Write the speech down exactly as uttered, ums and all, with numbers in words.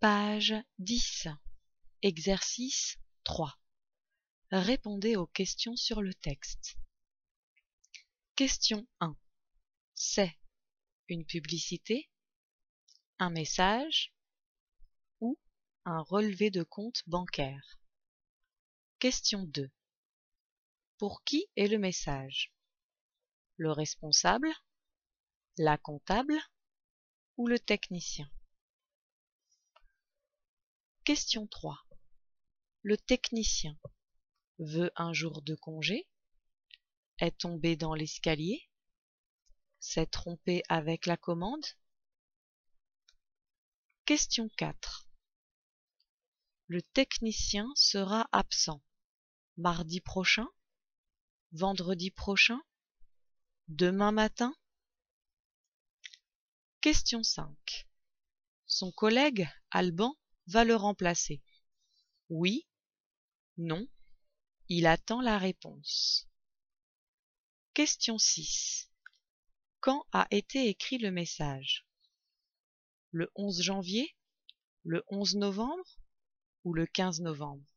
Page dix. Exercice trois. Répondez aux questions sur le texte. Question un. C'est une publicité, un message ou un relevé de compte bancaire? Question deux. Pour qui est le message? Le responsable, la comptable ou le technicien? Question trois. Le technicien veut un jour de congé, est tombé dans l'escalier, s'est trompé avec la commande? Question quatre. Le technicien sera absent mardi prochain, vendredi prochain, demain matin? Question cinq. Son collègue Alban va le remplacer. Oui, non, il attend la réponse. Question six. Quand a été écrit le message? Le onze janvier, le onze novembre ou le quinze novembre?